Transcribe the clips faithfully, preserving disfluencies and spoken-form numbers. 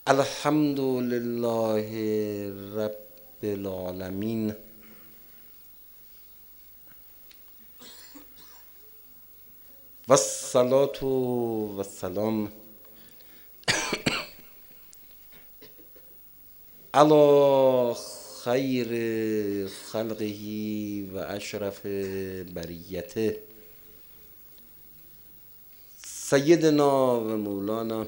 الحمد لله رب العالمین و الصلاة و السلام علی خیر خلقه و اشرف بریته سیدنا و مولانا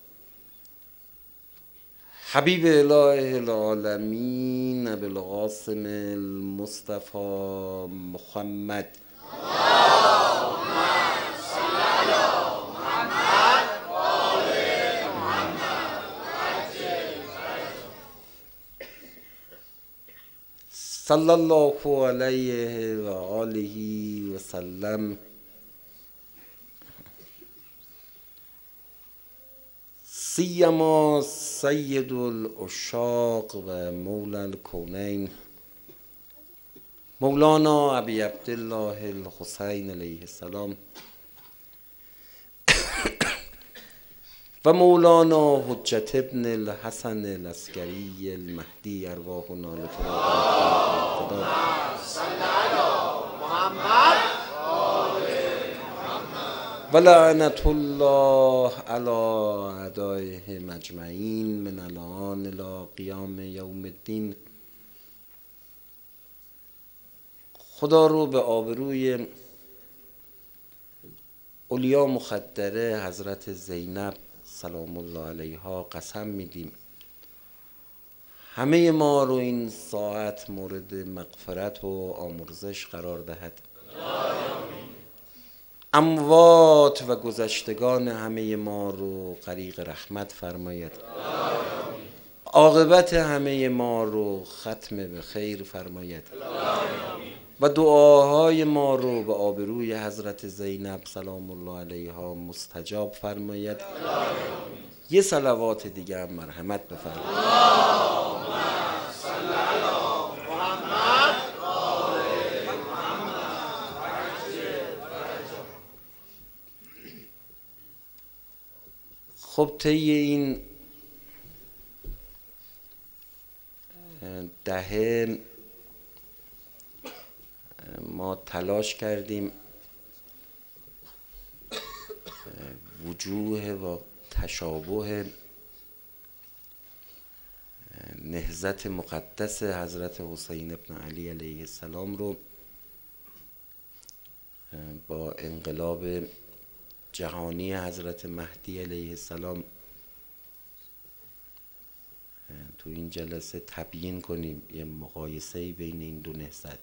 حبیب اله العالمین ابوالقاسم المصطفى محمد صلی الله علیه و آله و سلم. سیما سید العشاق و مولا الکونین مولانا ابی عبدالله الحسین علیه السلام و مولانا حجت ابن الحسن العسکری المهدی ارواحنا لفراق و لعنت الله علی اعدائهم اجمعین من الان الی قیام یوم الدین. خدا رو به آبروی اولیا مخدره حضرت زینب سلام الله علیها قسم میدیم همه ما رو این ساعت مورد مغفرت و آمرزش قرار دهد. اموات و گذشتگان همه ما رو غریق رحمت فرماید. عاقبت همه ما رو ختم به خیر فرماید و دعاهای ما رو به آبروی حضرت زینب سلام الله علیها مستجاب فرماید. یه صلوات دیگه هم مرحمت بفرمایید. خب طی این دهه ما تلاش کردیم وجوه و تشابه نهضت مقدس حضرت حسین ابن علی علیه السلام رو با انقلاب جهانی حضرت مهدی علیه السلام تو این جلسه تبیین کنیم، یه مقایسه بین این دو نهضت.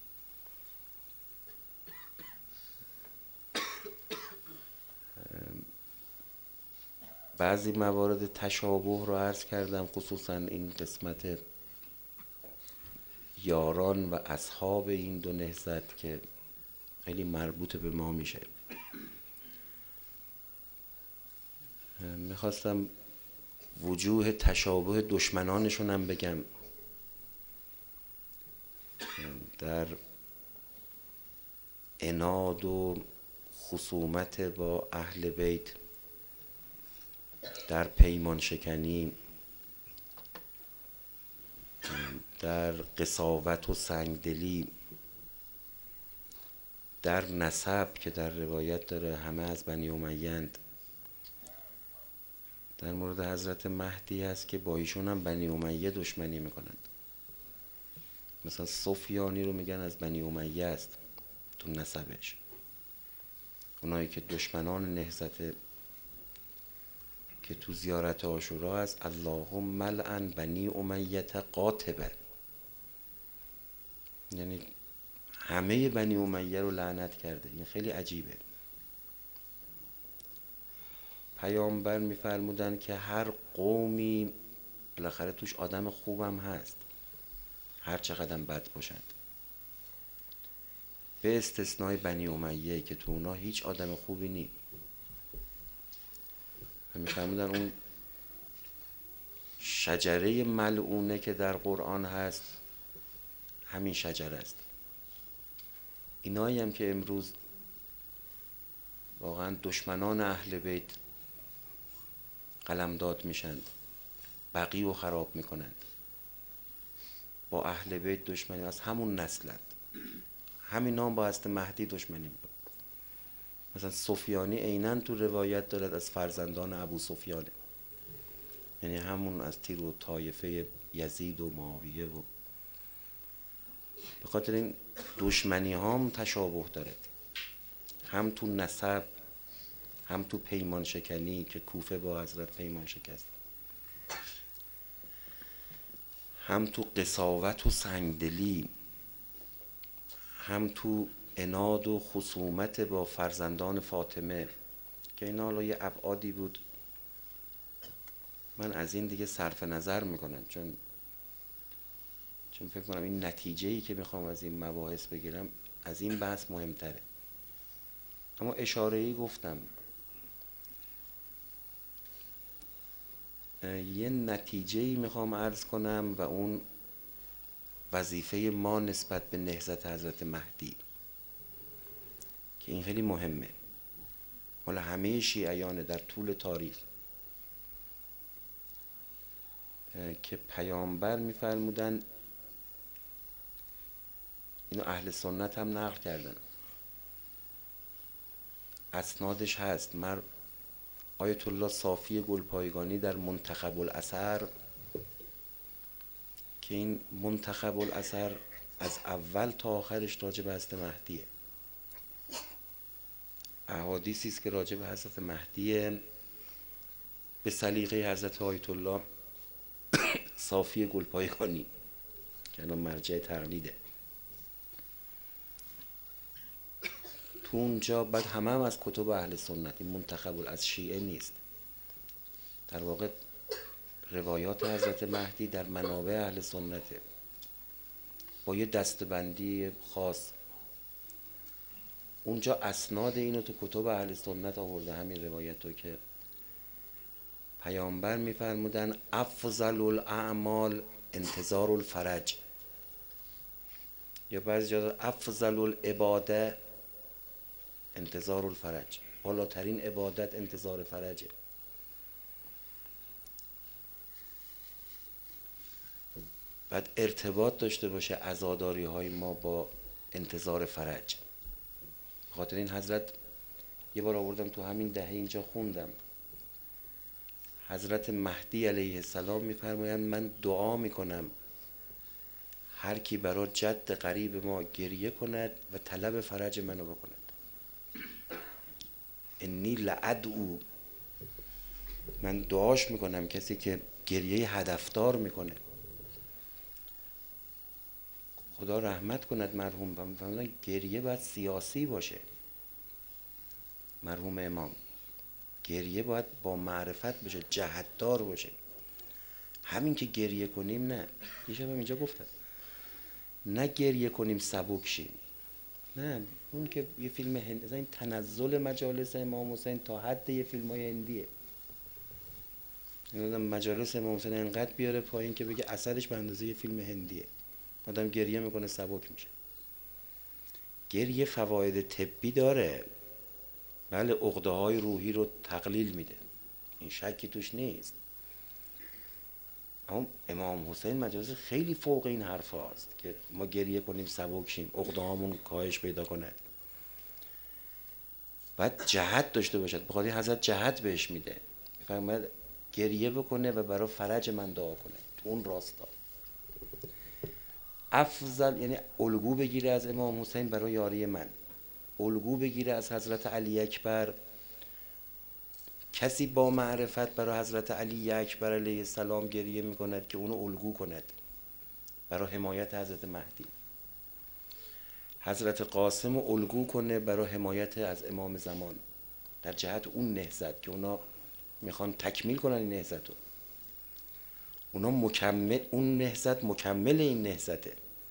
بعضی موارد تشابه رو عرض کردم، خصوصا این قسمت یاران و اصحاب این دو نهضت که خیلی مربوط به ما میشه. میخواستم وجوه تشابه دشمنانشون هم بگم. در عناد و خصومت با اهل بیت، در پیمان شکنی، در قساوت و سنگدلی، در نسب که در روایت داره همه از بنی امیه اند. در مورد حضرت مهدی هست که با ایشون هم بنی امیه دشمنی میکنند. مثلا سفیانی رو میگن از بنی امیه است تو نسبش. اونایی که دشمنان نهضت که تو زیارت عاشورا هست اللهم ملعن بنی امیه قاطبه، یعنی همه بنی امیه رو لعنت کرده. این خیلی عجیبه. پیامبر میفرمودن که هر قومی بالاخره توش آدم خوبم هست، هر چقدر بد باشند، به استثنای بنی امیه که تو اونا هیچ آدم خوبی نیست. میفرمودن اون شجره ملعونه که در قرآن هست همین شجره است. اینایی هم که امروز واقعا دشمنان اهل بیت قلمداد میشند بقی رو خراب میکنند، با اهل بیت دشمنی، از همون نسلند، همین هم با هست مهدی دشمنی میکنند. مثلا سفیانی عیناً تو روایت دارد از فرزندان ابو سفیانه، یعنی همون از تیر و طایفه یزید و معاویه. و به خاطر این دشمنی هم تشابه دارد، هم تو نسب، هم تو پیمان شکنی که کوفه با حضرت پیمان شکست، هم تو قساوت و سنگدلی، هم تو عناد و خصومت با فرزندان فاطمه، که اینا حالا یه ابعادی بود من از این دیگه صرف نظر میکنم، چون چون فکر کنم این نتیجه‌ای که میخوام از این مباحث بگیرم از این بحث مهمتره. اما اشاره‌ای گفتم یه نتیجه‌ای میخوام عرض کنم و اون وظیفه ما نسبت به نهضت حضرت مهدی، که این خیلی مهمه. مال همه شیعیان در طول تاریخ که پیامبر میفرمودن، اینو اهل سنت هم نقل کردن، اسنادش هست. مر آیت الله صافی گلپایگانی در منتخب الاثر، که این منتخب الاثر از اول تا آخرش راجع به حضرت مهدیه، احادیثی است که راجع به حضرت مهدیه به سلیقه حضرت آیت الله صافی گلپایگانی که الان مرجع تقلیده. تو اونجا بعد همه هم از کتب اهل سنت، این منتخب از شیعه نیست، در واقع روایات حضرت مهدی در منابع اهل سنته با یه دستبندی خاص. اونجا اسناد اینو تو کتب اهل سنت آورده، همین روایت رو که پیامبر میفرمودن افضل الاعمال انتظار الفرج، یا بعضی جا افضل العباده انتظار الفرج، بالاترین عبادت انتظار فرجه. بعد ارتباط داشته باشه عزاداری های ما با انتظار فرج. بخاطر این حضرت یه بار آوردم تو همین دهه اینجا خوندم، حضرت مهدی علیه السلام میفرمایند من دعا میکنم هر کی برای جد قریب ما گریه کند و طلب فرج منو بکند. انی لادعو، من دعاش میکنم کسی که گریه هدفدار میکنه خدا رحمت کند مرحوم. و میفهمدن گریه باید سیاسی باشه. مرحوم امام گریه باید با معرفت باشه، جهتدار باشه. همین که گریه کنیم نه، یه شب هم اینجا گفتم، نه گریه کنیم سبک شیم، نه. اون که یه فیلم هندی، این تنزل مجالس امام حسین تا حد یه فیلم های هندیه. مجالس امام حسین انقدر بیاره پایین که بگه اثرش به اندازه یه فیلم هندیه. آدم گریه میکنه سبک میشه. گریه فواید طبی داره، بله، عقده های روحی رو تقلیل میده، این شکی توش نیست. اما امام حسین مجالس خیلی فوق این حرف هاست که ما گریه کنیم سبک شیم، عقده هامون کاهش پیدا کنه. باید جهت داشته باشد، بخاطر حضرت جهت بهش میده، باید گریه بکنه و برای فرج من دعا کنه تو اون راستا. افضل یعنی الگو بگیره از امام حسین برای یاری من، الگو بگیره از حضرت علی اکبر. کسی با معرفت برای حضرت علی اکبر علیه السلام گریه میکند که اونو الگو کند برای حمایت حضرت مهدی. حضرت قاسم رو الگو کنه برای حمایت از امام زمان در جهت اون نهضت که اونا میخوان تکمیل کنن این نهضت رو. اونا مکمل، اون نهضت مکمل این نهضته.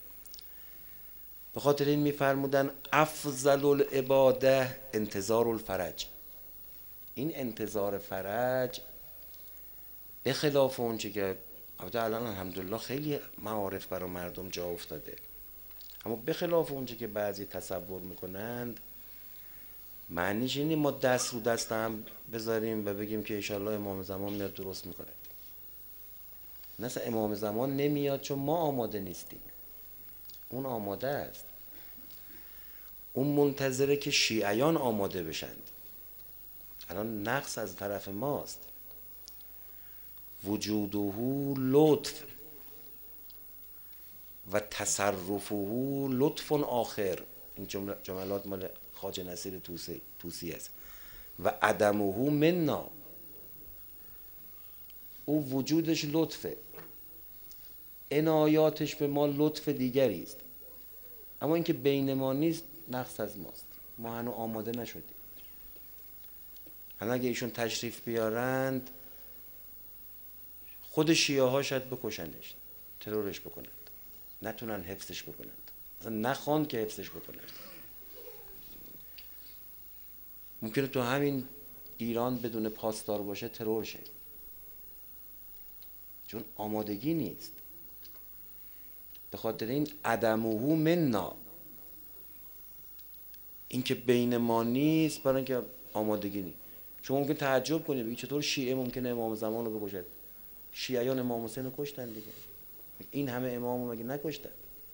به خاطر این میفرمودن افضل العباده انتظار الفرج. این انتظار فرج به خلاف اون چه که البته الان الحمدلله خیلی معارف برای مردم جا افتاده، اما به خلاف اون چه که بعضی تصور میکنند، معنیش اینه ما دست رو دست هم بذاریم و بگیم که انشالله امام زمان میاد درست میکنه. مثلا امام زمان نمیاد چون ما آماده نیستیم، اون آماده است. اون منتظره که شیعیان آماده بشند. الان نقص از طرف ماست. وجوده لطف و تصرفه لطف آخر. این جملات مال خواجه نصیر توسی توسی است. و عدمه منا، او وجودش لطفه، عنایاتش به ما لطف دیگری است، اما اینکه بین ما نیست نقص از ماست. ما هنوز آماده نشدیم. الان اگه ایشون تشریف بیارند خود شیعه ها شاید بکشنش، ترورش بکنند، نتونن حفظش بکنند، اصلا نخوان که حفظش بکنند. ممکنه تو همین ایران بدون پاسدار باشه ترور شه، چون آمادگی نیست. به خاطر این عدمه منا، این که بین ما نیست برای اینکه آمادگی نیست. چون ممکن تعجب کنید بگید چطور شیعه ممکنه امام زمان رو بکشد؟ شیعیان امام حسین رو کشتن دیگه، این همه امام رو مگه نکشتن؟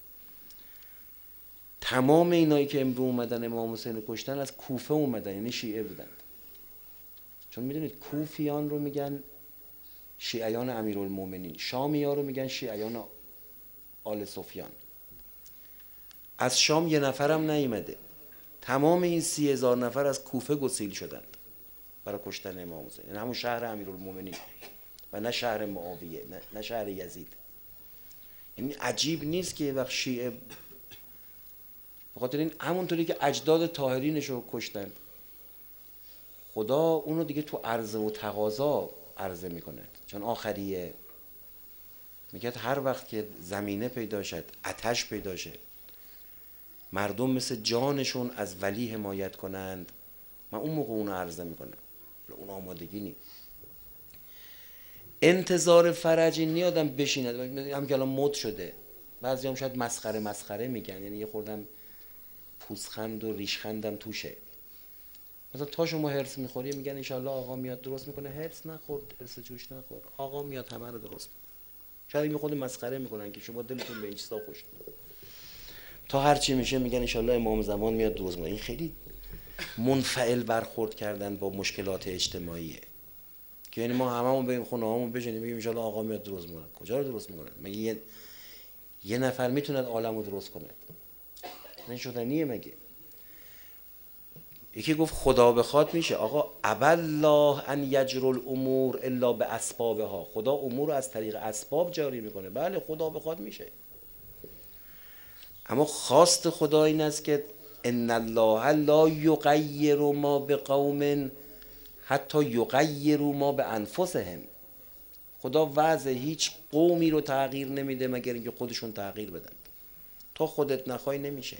تمام اینایی که امرو اومدن امام حسین رو کشتن از کوفه اومدن، یعنی شیعه بودن. چون میدونید کوفیان رو میگن شیعیان امیرالمومنین، شامی ها رو میگن شیعیان آل سفیان. از شام یه نفرم نیامده، تمام این سی هزار نفر از کوفه گسیل شدند برای کشتن امام حسین. یعنی همون شهر امیرالمومنین و نه شهر معاویه، نه, نه شهر یزید. یعنی عجیب نیست که یه وقت شیعه، به خاطر این همونطوری که اجداد طاهرینش رو کشتند، خدا اونو دیگه تو عرضه و تقاضا عرضه میکنه. چون آخریه میگه هر وقت که زمینه پیدا شد، آتش پیدا شد، مردم مثل جانشون از ولی حمایت کنند، من اون موقع اونو عرضه میکنم. اون آمادگی نیست. انتظار فرج این آدم بشیند، هم که الان مد شده، بعضی هم شاید مسخره مسخره میگن، یعنی یه خوردم پوزخند و ریشخندم توشه. مثلا تا شما هرس میخوری میگن انشالله آقا میاد درست میکنه. هرس نخور، هرس جوش نخور، آقا میاد همه رو درست میکنه. شاید می خود مسخره میکنن که شما دلتون به این چیزا خوش میاد، تا هر چی میشه میگن انشالله امام زمان میاد درست میکنه. این خیلی منفعل برخورد کردن با مشکلات اجتماعیه که یعنی ما هممون بریم خونه هامون بشینیم بگیم انشالله آقا میاد درست میکنه. کجا رو درست میکنه؟ مگه یه یه نفر میتونه عالمو درست کنه؟ این شدنیه مگه؟ یکی گفت خدا بخواد میشه. آقا ابالله ان یجر الامور الا باسبابها. خدا امور رو از طریق اسباب جاری میکنه. بله خدا بخواد میشه، اما خواست خدا این است که ان الله لا یغیر ما بقوم حتی یغیروا ما بانفسهم. خدا وضع هیچ قومی رو تغییر نمیده مگر اینکه خودشون تغییر بدن. تا خودت نخوای نمیشه.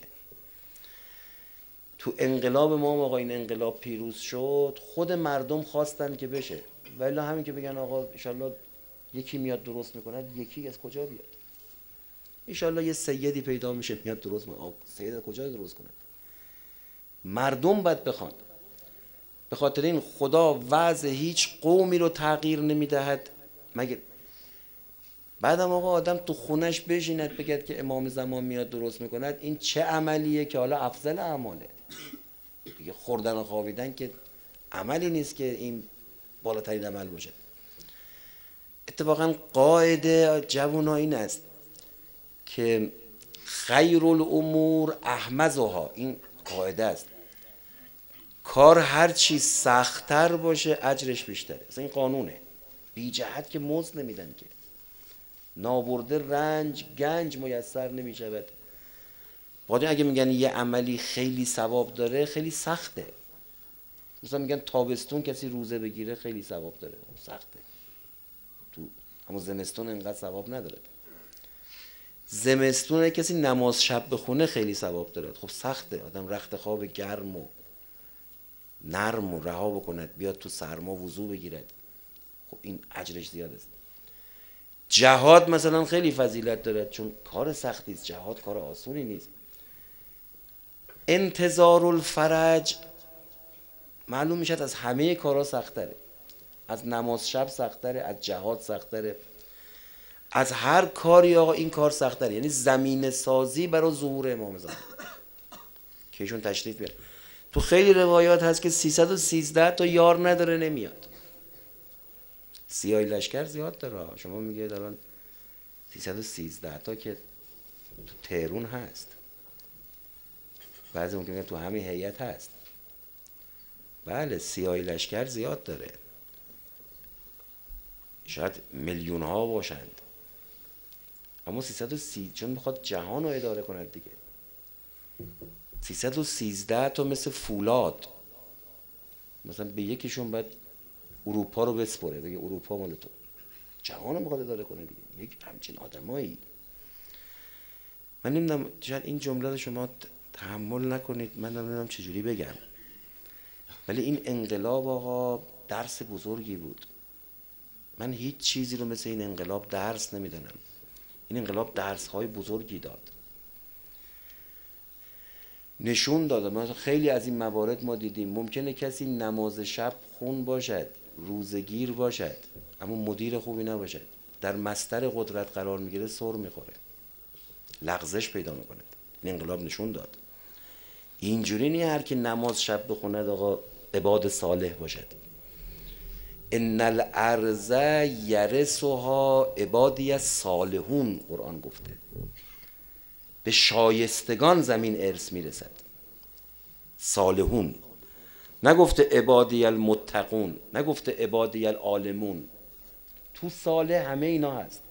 تو انقلاب ما آقا این انقلاب پیروز شد، خود مردم خواستن که بشه، ولی همین که بگن آقا انشالله یکی میاد درست میکنه، یکی از کجا بیاد؟ انشالله یه سیدی پیدا میشه میاد درست میکنه. سید از کجا درست کنه؟ مردم باید بخوان. به خاطر این خدا وضع هیچ قومی رو تغییر نمیدهد مگر بعدم آقا آدم تو خونش بشیند بگد که امام زمان میاد درست میکند. این چه عملیه که حالا افضل اعماله دیگه؟ خوردن و خوابیدن که عملی نیست که این بالاترین عمل باشه. اتفاقا قاعده جوونا این است که خیر الامور احمزها. این قاعده است، کار هر چی سخت‌تر باشه اجرش بیشتره. اصلا این قانونه. بی جهت که مزد نمیدن که، نابرده رنج گنج میسر نمی شود. بعد اگه میگن یه عملی خیلی ثواب داره خیلی سخته، مثلا میگن تابستون کسی روزه بگیره خیلی ثواب داره، سخته. تو اما زمستون انقدر ثواب نداره. زمستون کسی نماز شب بخونه خیلی ثواب داره، خب سخته. آدم رخت خواب گرم و نرم و رها بکند بیاد تو سرما وضو بگیرد، خب این اجرش زیاد است. جهاد مثلا خیلی فضیلت دارد چون کار سختی است. جهاد کار آسونی نیست. انتظار الفرج معلوم میشد از همه کارا سخت‌تره. از نماز شب سخت‌تره، از جهاد سخت‌تره. از هر کاری آقا این کار سخت‌تره، یعنی زمینه سازی برای ظهور امام زمان که ایشون تشریف بیاره. تو خیلی روایات هست که سیصد و سیزده تا یار نداره نمیاد. سیاهی لشکر زیاد داره، شما میگه الان سیصد و سیزده تا که تو تهرون هست، بعضی ممکنه تو همین هیئت هست. بله سیاهی لشکر زیاد داره، شاید میلیون ها باشند، اما سیصد و سی چون میخواد جهان رو اداره کنه دیگه. سیصد و سیزده تا مثل فولاد، مثلا به یکیشون باید اروپا رو بسپره، بگه اروپا مال تو، جهان رو میخواد اداره کنه دیگه. یک همچین آدمایی، من نمیدونم شاید این جمله رو شما تحمل نکنید، من نمیدونم چجوری بگم، ولی این انقلاب آقا درس بزرگی بود. من هیچ چیزی رو مثل این انقلاب درس نمیدونم. این انقلاب درس های بزرگی داد، نشون داده. ما خیلی از این موارد ما دیدیم، ممکنه کسی نماز شب خون باشد، روزگیر باشد، اما مدیر خوبی نباشد، در مصدر قدرت قرار میگیره، سر میخوره، لغزش پیدا میکنه. این انقلاب نشون داد اینجوری نی هر کی نماز شب بخوند آقا عباد صالح باشد. ان الارض یرثها عبادی الصالحون، قرآن گفته به شایستگان زمین ارث میرسد. صالحون، نگفته عبادی المتقون، نگفته عبادی العالمون، تو صالح همه اینا هست.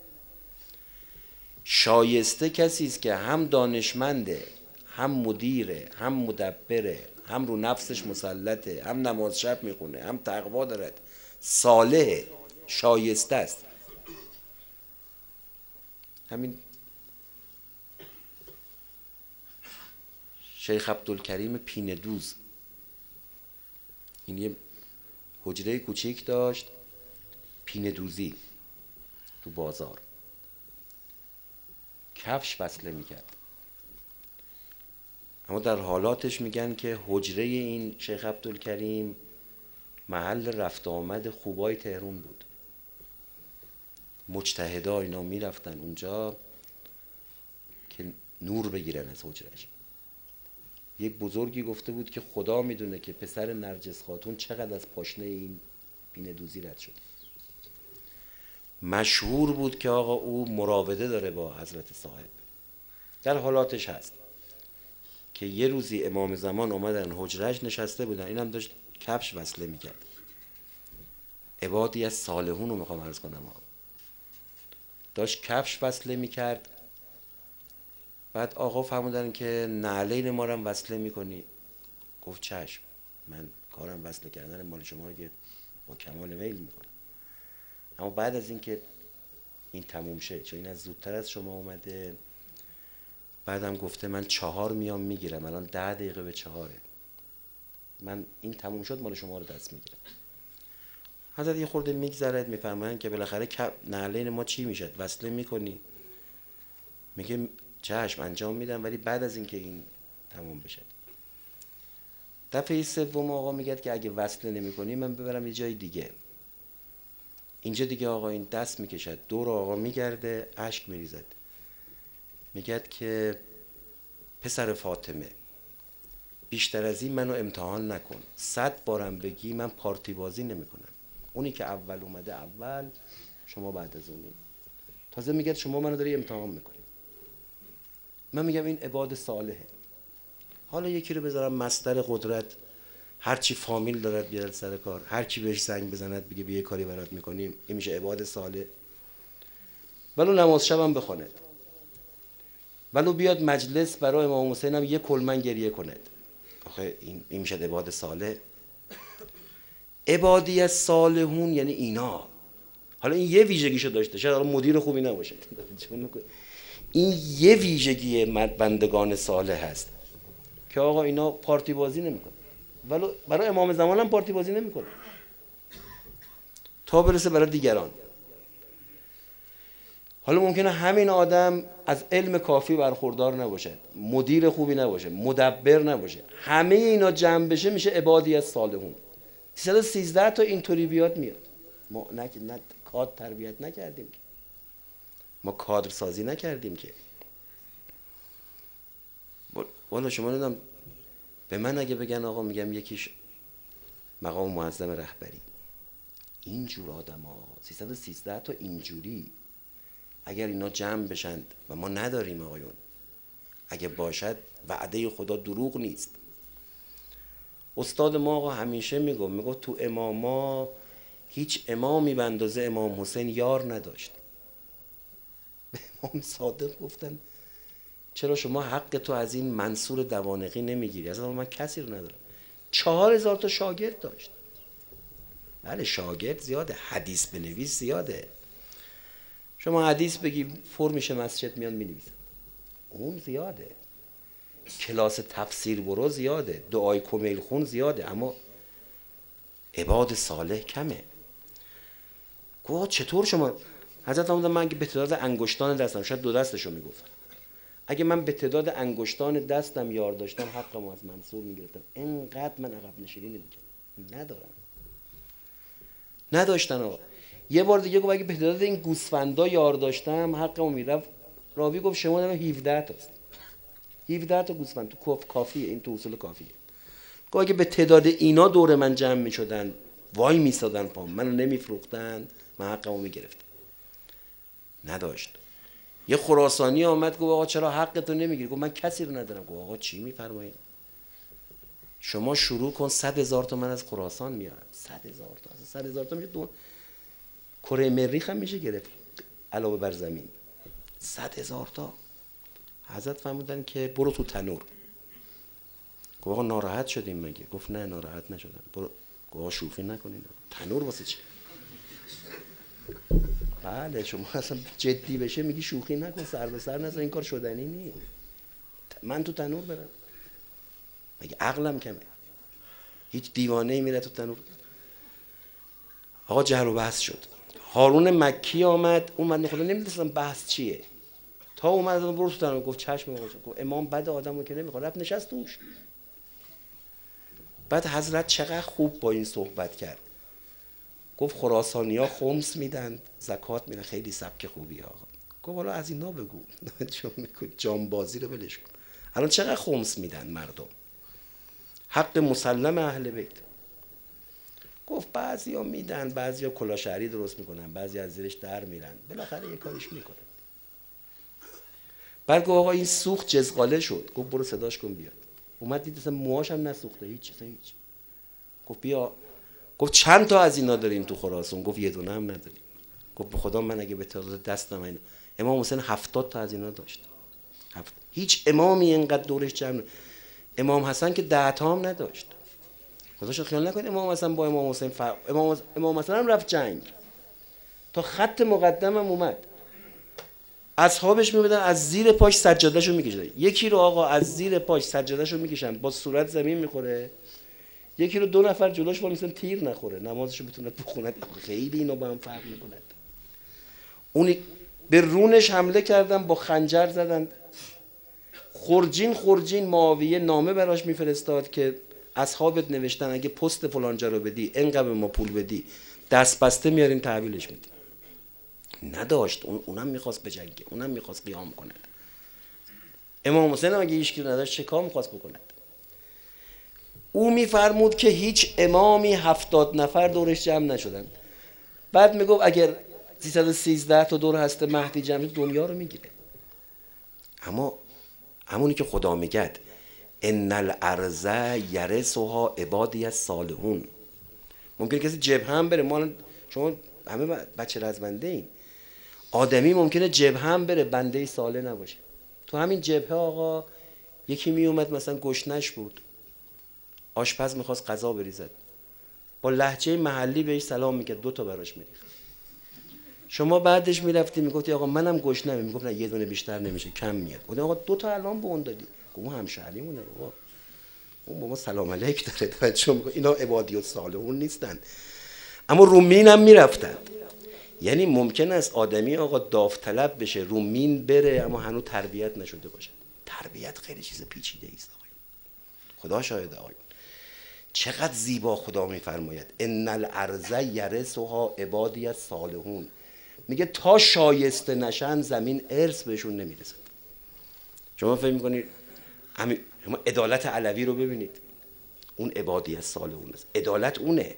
شایسته کسی است که هم دانشمنده، هم مدیره، هم مدبره، هم رو نفسش مسلطه، هم نماز شب میخونه، هم تقوا دارد، صالحه، شایسته است. همین شیخ عبدالکریم پینه دوز، این یه حجره کوچیک داشت، پینه دوزی تو بازار، کفش وصله میکرد. اما در حالاتش میگن که حجره این شیخ عبدالکریم محل رفت آمد خوبای تهرون بود. مجتهدا اینا میرفتن اونجا که نور بگیرن از حجرش. یک بزرگی گفته بود که خدا میدونه که پسر نرجس خاتون چقدر از پاشنه این پینه دوزی رد شد. مشهور بود که آقا او مراوده داره با حضرت صاحب. در حالاتش هست که یه روزی امام زمان اومدن حجرهش نشسته بودن، اینم داشت کفش وصله میکرد. عبادی از صالحون رو میخوام عرض کنم ها. داشت کفش وصله میکرد، بعد آقا فرمودن که نعلین ما رو هم وصله میکنی؟ گفت چشم، من کارم وصله کردن مال شما رو که با کمال میل میکنم، اما بعد از این که این تموم شه، چون این از زودتر از شما اومده، بعدم گفته من چهار میام میگیرم، الان ده دقیقه به چهاره، من این تموم شد مال شما رو دست میگیرم. حضرت یه خورده میگذرد، میفرمایند که بالاخره نعلین ما چی میشد، وصله میکنی؟ میگه چشم انجام میدم، ولی بعد از اینکه این تموم بشه. دفعه سوم آقا میگه که اگه وصله نمیکنی من ببرم یه جای دیگه. اینجا دیگه آقا این دست میکشد، دور آقا میگرده، اشک میریزد، میگه که پسر فاطمه بیشتر از این منو امتحان نکن، صد بارم بگی من پارتی بازی نمیکنم. اونی که اول اومده اول، شما بعد از اونی. تازه میگه شما منو داری امتحان میکنی. من میگم این عباد صالحه. حالا یکی رو بذارم مصدر قدرت، هر چی فامیل دارد بیاد سر کار، هر کی بهش زنگ بزند بگه بیا کاری برات میکنیم، این میشه عباد صالح. ولو نماز شبم بخواند، ولو بیاد مجلس برای امام حسین هم یه کلمن گریه کند، آخه این, این میشه عباد صالح؟ عبادی از صالحون یعنی اینا. حالا این یه ویژگیشو داشته، شاید حالا مدیر خوبی نباشه، این یه ویژگی بندگان صالح هست که آقا اینا پارتی بازی نمیکنه، ولو برای امام زمان هم پارتی بازی نمیکنه، تا برسه برای دیگران. حالا ممکنه همین آدم از علم کافی برخوردار نباشه، مدیر خوبی نباشه، مدبر نباشه، همه اینا جمع بشه میشه عبادی از صالحون. سیصد و سیزده تا اینطوری بیاد میاد. ما نه نه کات تربیت نکردیم. ما کادر سازی نکردیم که. والا شما ندم به من اگه بگن آقا میگم یکیش مقام معظم رهبری، اینجور آدم ها سیصد و سیزده تا اینجوری اگر اینا جمع بشند و ما نداریم آقایون، اگه باشد وعده خدا دروغ نیست. استاد ما آقا همیشه میگو میگو تو اماما هیچ امامی به اندازه امام حسین یار نداشت. به امام صادق گفتن چرا شما حق تو از این منصور دوانقی نمیگیری؟ اصلا من کسی رو ندارم. چهار هزار تا شاگرد داشت. بله شاگرد زیاده، حدیث بنویس زیاده. شما حدیث بگی پر میشه مسجد میان مینویسن، اون زیاده. کلاس تفسیر برو زیاده، دعای کمیل خون زیاده، اما عباد صالح کمه. گفت چطور شما؟ حضرت آمدن من به تعداد انگشتان دستم، شاید دو دستشو میگفتم، اگه من به تعداد انگشتان دستم یار داشتم حقمو از منصور میگرفتم. اینقدر من عقب نشینی نمیکردم. ندارم، نداشتن آقا. یه بار دیگه گفت اگه به تعداد این گوسفندا یار داشتم حقمو میرفت. راوی گفت شما دارم هفده تاست، هفده تا گوسفند تو کافیه، این تو اصول کافیه. گفت اگه به تعداد اینا دور من جمع میشدن وای میسادن پام، منو نمیفروختن، من حقمو میگرفتم. نداشت. یه خراسانی آمد گفت آقا چرا حقتو نمیگیری؟ گفت من کسی رو ندارم. گفت آقا چی میفرمایید؟ شما شروع کن، صد هزار تا من از خراسان میارم. صد هزار تا، صد هزار تا میشه دو کره مریخ هم میشه گرفت علاوه بر زمین. صد هزار تا. حضرت فرمودن که برو تو تنور. گفت آقا ناراحت شدیم مگه؟ گفت نه ناراحت نشدم. برو. گفت آقا شوخی نکنین، تنور واسه چی؟ بله شما اصلا جدی بشه میگی شوخی نکن، سر به سر نزن، این کار شدنی نیست. من تو تنور برم مگه عقلم کمه؟ هیچ دیوانه‌ای میره تو تنور؟ آقا جهر و بحث شد. هارون مکی آمد، اون من خدا نمیدونستم بحث چیه، تا اومد برو تو تنور. گفت چشم آقا. گفت امام بد آدمو که نمیخواد، رفت نشست توش. بعد حضرت چقدر خوب با این صحبت کرد. گفت خراسانی‌ها خمس میدن، زکات میدن، خیلی سبک خوبی آقا. گفت حالا از اینا بگو، چون میگه جانبازی رو ولش کن. الان چقدر خمس میدن مردم؟ حق مسلم اهل بیت. گفت بعضیا میدن، بعضیا کلاه شهری درست میکنن، بعضی از زیرش در میرن، بالاخره یه کاریش میکنن. بعد گفت آقا این سوخت جزغاله شد. گفت برو صداش کن بیاد. اومد دید اصلا موهاش هم نسوخته، هیچ چیز هیچ. گفت بیا. گفت چند تا از اینا داریم تو خراسان؟ گفت یه دونه هم نداریم. گفت به خدا من اگه به تعداد دستم اینا، امام حسین هفتاد تا از اینا داشت. هفت. هیچ امامی اینقدر دورش جمع. امام حسن که ده تا هم نداشت. خودش خیال نکنید امام حسن با امام حسین فرق. امام امام حسن هم رفت جنگ، تا خط مقدم هم اومد. اصحابش میبودن از زیر پاش سجادهشو میکشن. یکی رو آقا از زیر پاش سجادهشو میکشن، با صورت زمین میخوره. یکی رو دو نفر جلوش وای میسن تیر نخوره، نمازشو بتونه بخونه. خیلی اینا با هم فرق میکنن. اون به رونش حمله کردن، با خنجر زدن. خورجین خورجین معاویه نامه براش میفرستاد که اصحابت نوشتن اگه پست فلانجا رو بدی اینقدر به ما پول بدی دست بسته میاریم تحویلش میدیم. نداشت. اون اونم میخواست بجنگه، اونم میخواست قیام کنه. امام حسین هم اگه هیچکی نداشت چه کار میخواست بکنه؟ او میفرمود که هیچ امامی هفتاد نفر دورش جمع نشدن. بعد میگفت اگر سیصد و سیزده تا دور هست مهدی جمع دنیا رو میگیره. اما همونی که خدا میگد ان الارض یرثها عبادی الصالحون. ممکنه کسی جبهه هم بره، ما شما همه بچه رزمنده ایم، آدمی ممکنه جبهه هم بره بنده صالح نباشه. تو همین جبهه آقا یکی می اومد مثلا گشنش بود، آشپز میخواست غذا بریزد، با لهجه محلی بهش سلام میکرد، دو تا براش میریخت. شما بعدش میرفتی میگفتی آقا منم گشنمه، میگفت نه یه دونه بیشتر نمیشه کم میاد. گفتم آقا دو تا الان به اون دادی. گفت اون همشهریمونه بابا، اون بابا سلام علیک داره. بعد شما میگفت اینا عبادی و صالحون نیستن، اما رومین هم میرفتن. یعنی ممکن است آدمی آقا داوطلب بشه، رومین بره، اما هنوز تربیت نشده باشه. تربیت خیلی چیز پیچیده است آقا. خدا شاهد آقا. چقدر زیبا خدا میفرماید ان الارض یرثها عبادی الصالحون. میگه تا شایسته نشن زمین ارث بهشون نمیرسه. شما فکر میکنید همین شما عدالت علوی رو ببینید، اون عبادی صالحون است، عدالت اونه.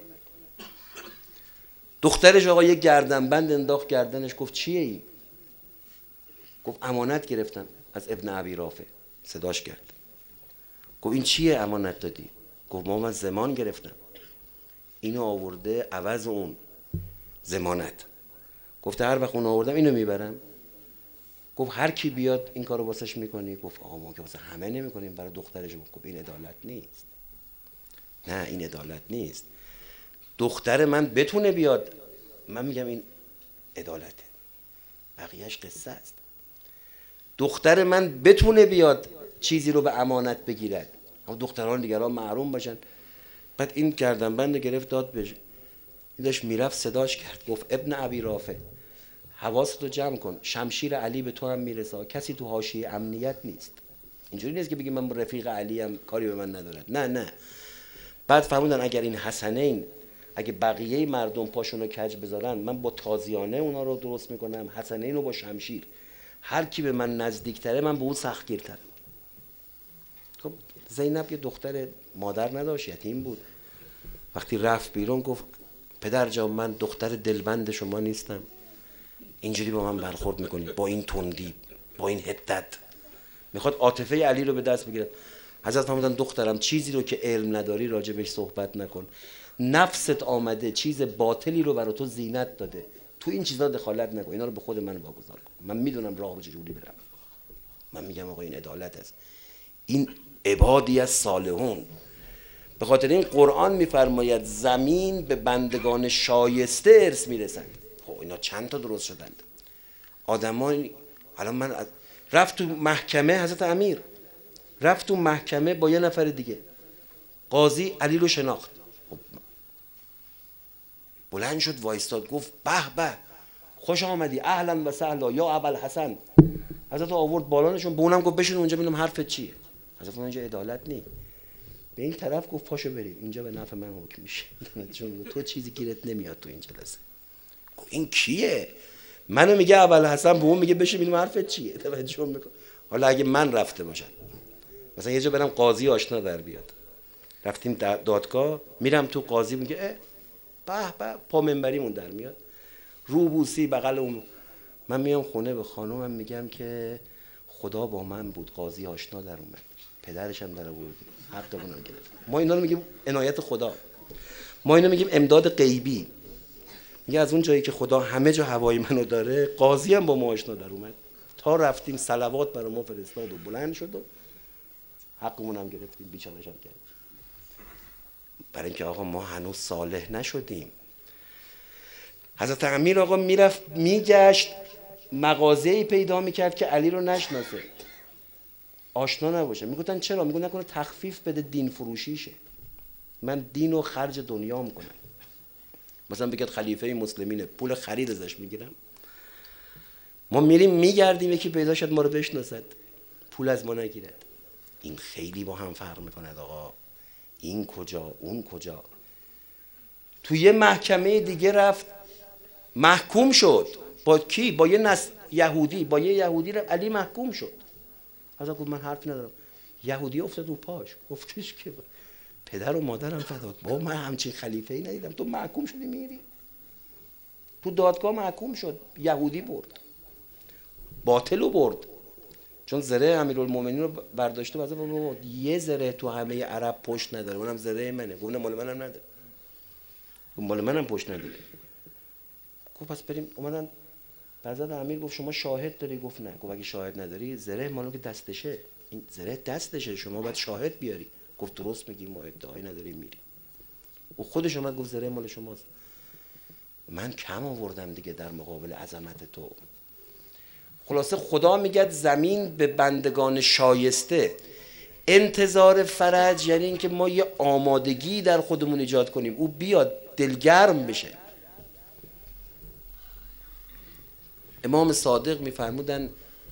دخترش آقا یک گردنبند انداخت گردنش، گفت چیه این؟ گفت امانت گرفتم از ابن ابی رافع. صداش کرد، گفت این چیه امانت دادی؟ گفت ما من زمان گرفتم، اینو آورده عوض اون ضمانت. گفت هر وقت اون آوردم اینو میبرم. گفت هر کی بیاد این کارو واسش میکنی؟ گفت آقا ما که واسه همه نمیکنیم، برای دخترش. گفت این عدالت نیست. نه این عدالت نیست. دختر من بتونه بیاد، من میگم این عدالته، بقیهش قصه است. دختر من بتونه بیاد چیزی رو به امانت بگیرد، اما دختران دیگران محروم باشن. بعد این گردنبند گرفت داد بشه، این داشت میرفت صداش کرد، گفت ابن ابی رافع حواست رو جمع کن، شمشیر علی به تو هم میرسه، کسی تو حاشیه امنیت نیست. اینجوری نیست که بگی من رفیق علی هم کاری به من ندارد، نه نه. بعد فهمیدن اگر این حسنین، اگه بقیه مردم پاشونو کج بذارن، من با تازیانه اونا رو درست میکنم، حسنین رو با شمشیر. هر کی به من نزدیکتره من به اون سختگیرترم. خب زینب یه دختر مادر نداشت، یتیم بود. وقتی رفت بیرون گفت پدر جان من دختر دلبند شما نیستم، اینجوری با من برخورد میکنی، با این تندی، با این حدت. میخواد عاطفه علی رو به دست بگیره. حضرت فرمودن دخترم چیزی رو که علم نداری راجبش صحبت نکن، نفست آمده چیز باطلی رو برای تو زینت داده، تو این چیزا دخالت نکن، اینا رو به خود من واگذار کن، من میدونم راه رو چجوری برم. من میگم آقا این عدالت است، این عبادی از صالحون. به خاطر این قرآن میفرماید زمین به بندگان شایسته ارث میرسند. خب اینا چند تا درست شدند آدمای. الان من از... رفت تو محکمه، حضرت امیر رفت تو محکمه با یه نفر دیگه، قاضی علی رو شناخت، خب بلند شد وایستاد، گفت به به خوش آمدی، اهلا و سهلا یا ابوالحسن. حضرت آورد بالانشون، به اونم گفت بشین اونجا ببینم حرفت چیه. حضرت اینجا عدالت نی. به این طرف گفت پاشو بریم، اینجا به نفع من حکم میشه، چون تو چیزی گیرت نمیاد تو این جلسه. این کیه؟ منو میگه ابوالحسن، به اون میگه بشین ببینم حرفت چیه. توجه میکن. حالا اگه من رفته باشم مثلا یه جا برم قاضی آشنا در بیاد، رفتیم دادگاه، میرم تو، قاضی میگه به به پا منبریمون در میاد، روبوسی بغل اون. من میام خونه به خانومم میگم که خدا با من بود، قاضی آشنا در اومد، پدرش هم در آورد، حقمون هم گرفت. ما اینا رو میگیم عنایت خدا، ما اینو میگیم امداد غیبی. میگه از اون جایی که خدا همه جا هوای منو داره، قاضی هم با ما آشنا در اومد، تا رفتیم صلوات برای ما فرستاد و بلند شد و حقمون هم گرفتیم، بیچاره‌ش هم کردیم. برای اینکه آقا ما هنوز صالح نشدیم. حضرت امیر آقا میرفت میگشت، مغازه‌ای پیدا میکرد که علی رو نشناسه، آشنا نباشه. میگفتن چرا؟ میگن نکنه تخفیف بده دین فروشیشه، من دین و خرج دنیا میکنم. مثلا بگید خلیفه مسلمینه، پول خرید ازش میگیرم. ما میریم میگردیم یکی پیدا شد ما رو بشناسد، پول از ما نگیرد. این خیلی با هم فرق میکند آقا، این کجا اون کجا. تو یه محکمه دیگه رفت محکوم شد، با کی؟ با یه نس یهودی، با یه یهودی رفت علی محکوم شد. حضرت گفت من حرفی ندارم. یهودی افتاد رو پاش، گفتش که پدر و مادرم فدات، با من همچین خلیفه‌ای ندیدم، تو محکوم شدی میری. تو دادگاه محکوم شد، یهودی برد، باطلو برد، چون زره امیرالمومنین رو برداشته واسه ما. یه زره تو همه عرب پشت نداره، اونم زره منه. گفت مال منم نداره، گفت مال منم پشت نداره. گفت پس بریم. اومدن بعضا امیر گفت شما شاهد داری؟ گفت نه. گفت اگه شاهد نداری زره مالو که دستشه، این زره دستشه، شما باید شاهد بیاری. گفت درست میگی، ما ادعایی نداریم، میری. او خودش اومد گفت زره مال شماست. من کم آوردم دیگه در مقابل عظمت تو. خلاصه خدا میگه زمین به بندگان شایسته. انتظار فرج یعنی اینکه ما یه آمادگی در خودمون ایجاد کنیم، او بیاد دلگرم بشه. امام صادق میفرمودن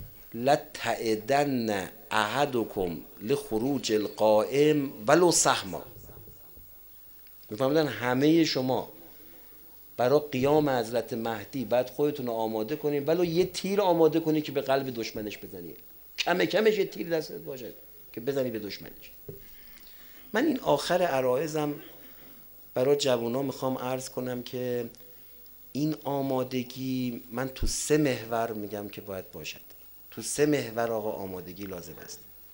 لتعدن احدکم لخروج القائم ولو سهما. میفرمودن همه شما برای قیام حضرت مهدی بعد خودتون رو آماده کنین، ولو یه تیر آماده کنی که به قلب دشمنش بزنی، کم کمش یه تیر دستت باشه که بزنی به دشمنش. من این آخر عرایزم برای جوونا میخوام عرض کنم که این آمادگی، من تو سه محور میگم که باید باشد. تو سه محور آقا آمادگی لازم است.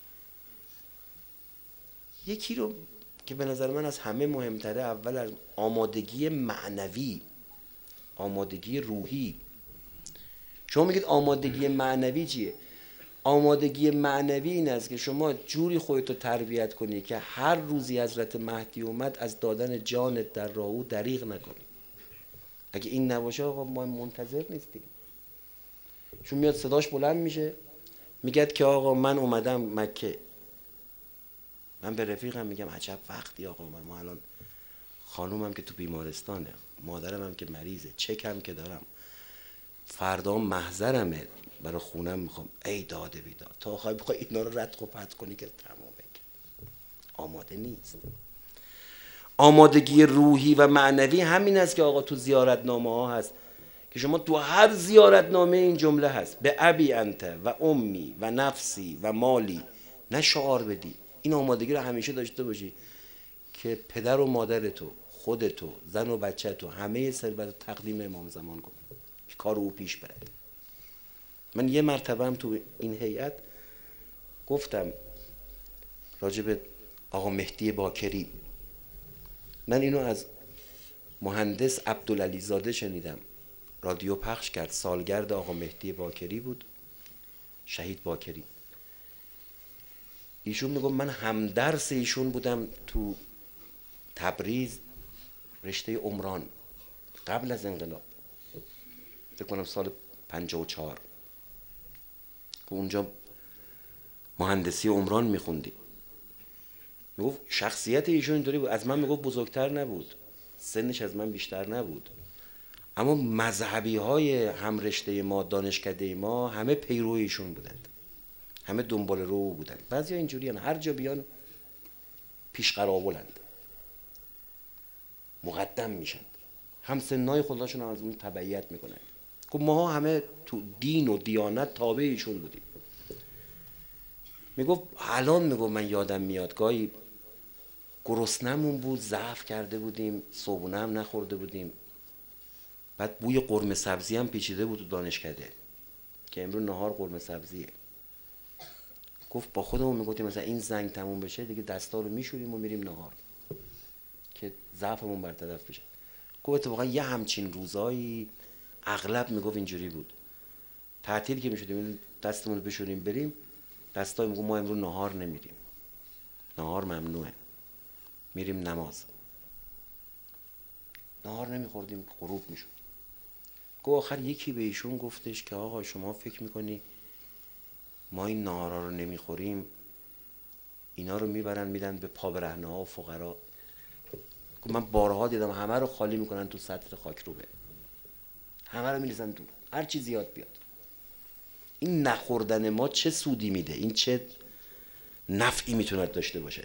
یکی رو که به نظر من از همه مهمتره، اول از آمادگی معنوی، آمادگی روحی. شما میگید آمادگی معنوی چیه؟ آمادگی معنوی این است که شما جوری خودتو تربیت کنی که هر روزی حضرت مهدی اومد از دادن جانت در راه او دریغ نکنی. اگه این نباشه آقا ما منتظر نیستیم. چون میاد صداش بلند میشه، میگه که آقا من اومدم مکه. من به رفیقم میگم عجب وقتی آقا، من ما الان خانومم که تو بیمارستانه، مادرم هم که مریضه، چکم که دارم، فردا محضرمه برای خونم، میخوام ای داده بیدار تا آخر بخوای اینا رو رد و فتح کنی که تمامه. آماده نیست. آمادگی روحی و معنوی همین است که آقا تو زیارتنامه ها هست که شما تو هر زیارتنامه این جمله هست: به ابی انت و امی و نفسی و مالی. نه شعار بدی، این آمادگی رو همیشه داشته باشی که پدر و مادر تو، خودتو، زن و بچه تو، همه ثروت تقدیم امام زمان کن که کار او پیش برد. من یه مرتبه هم تو این هیئت گفتم راجع به آقا مهدی باکری، من اینو از مهندس عبدالعلی زاده شنیدم، رادیو پخش کرد، سالگرد آقا مهدی باکری بود، شهید باکری. ایشون میگم من همدرس ایشون بودم تو تبریز، رشته عمران، قبل از انقلاب، فکر کنم سال پنجاه و چهار که اونجا مهندسی عمران میخوندی. میگفت شخصیت ایشون اینطوری بود، از من میگفت بزرگتر نبود، سنش از من بیشتر نبود، اما مذهبی های هم رشته ما، دانشکده ما، همه پیرو ایشون بودند، همه دنبال رو بودند. بعضیا اینجوری هن. هر جا بیان پیش قراولند، مقدم میشن، هم سنای خودشون از اون تبعیت میکنن. خب ما همه تو دین و دیانت تابع ایشون بودیم. میگفت الان میگفت من یادم میاد گاهی گرسنمون بود، ضعف کرده بودیم، صبحونه هم نخورده بودیم، بعد بوی قرمه سبزی هم پیچیده بود تو دانشکده که امروز نهار قرمه سبزیه. گفت با خودمون میگفتیم مثلا این زنگ تموم بشه دیگه دستا رو میشوریم و میریم نهار که ضعفمون برطرف بشه. گفت اتفاقا یه همچین روزایی اغلب میگفت اینجوری بود، تعطیل که میشدیم دستمون رو بشوریم بریم، دستای میگفت ما امروز نهار نمیریم، نهار ممنوعه، میریم نماز. نهار نمیخوردیم، غروب میشد. گفت آخر یکی به ایشون گفتش که آقا شما فکر میکنی ما این نهارا رو نمیخوریم، اینا رو میبرن میدن به پا برهنه ها و فقرا. گفت من بارها دیدم همه رو خالی میکنن تو سطل خاکروبه، همه رو میریزن دور، هر چی زیاد بیاد. این نخوردن ما چه سودی میده؟ این چه نفعی میتونه داشته باشه؟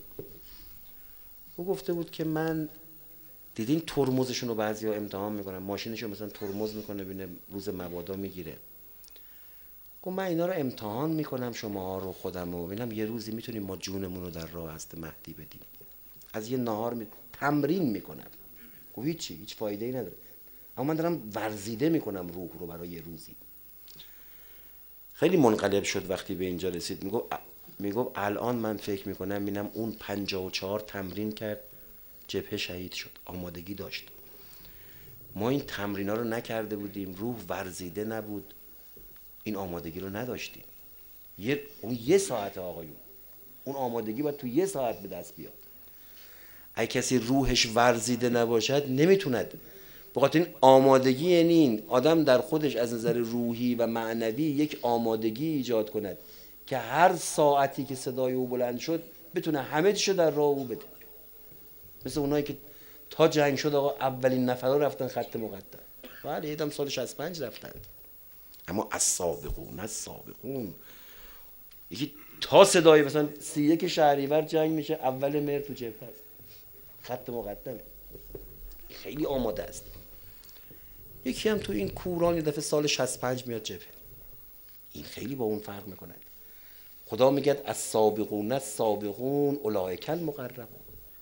او گفته بود که من دیدین ترمزشون رو بعضیا امتحان میکنن، ماشینشون مثلا ترمز میکنه ببینه روز مبادا میگیره. گفت من اینا رو امتحان میکنم شما رو، خودم رو، ببینم یه روزی میتونیم ما جونمون رو در راه هست مهدی بدیم. از یه نهار می... تمرین میکنم. گفت هیچی، هیچ فایده ای نداره، اما من دارم ورزیده میکنم روح رو برای یه روزی. خیلی منقلب شد وقتی به اینجا رسید. میگفت میگفت الان من فکر میکنم ببینم اون پنجاه و چهار تمرین کرد، جبهه شهید شد، آمادگی داشت. ما این تمرینا رو نکرده بودیم، روح ورزیده نبود، این آمادگی رو نداشتیم. یه اون یه ساعت آقایون، اون آمادگی باید تو یه ساعت به دست بیاد. اگه کسی روحش ورزیده نباشد نمیتوند. بخاطر این آمادگی یعنی این آدم در خودش از نظر روحی و معنوی یک آمادگی ایجاد کند که هر ساعتی که صدای او بلند شد بتونه همه چیشو در راه او بده. مثل اونایی که تا جنگ شد آقا اولین نفرها رفتن خط مقدم، بله یه دم سال شصت و پنج رفتند، اما از سابقون از سابقون یکی تا صدای مثلا سی یک شهریور جنگ میشه، اول مهر تو جبهه است، خط مقدمه، خیلی آماده است. یکی هم تو این کوران یه دفعه سال شصت و پنج میاد جبهه. این خیلی با اون فرق میکنه. خدا میگه از سابقون از سابقون اولئک المقربون.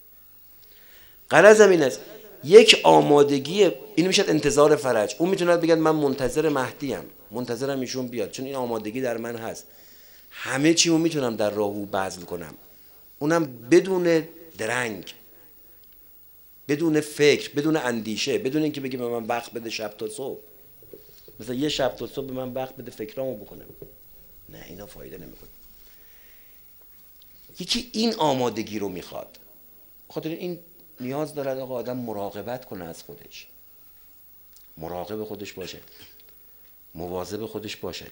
غرضم این است یک آمادگی، این میشه انتظار فرج. اون میتونه بگه من منتظر مهدی ام، منتظرم ایشون بیاد، چون این آمادگی در من هست، همه چیمو میتونم در راه او بذل کنم، اونم بدون درنگ، بدون فکر، بدون اندیشه، بدون اینکه بگه به من وقت بده شب تا صبح. مثلا یه شب تا صبح به من وقت بده فکرامو بکنم. نه، اینا فایده نمیکنه. یکی این آمادگی رو میخواد. خاطر این نیاز داره آقا آدم مراقبت کنه از خودش، مراقب خودش باشه، مواظب خودش باشه.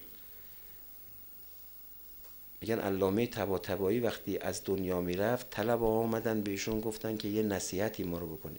میگن علامه طباطبایی وقتی از دنیا میرفت، طلبه ها آمدن به ایشون گفتن که یه نصیحتی ما رو بکنید.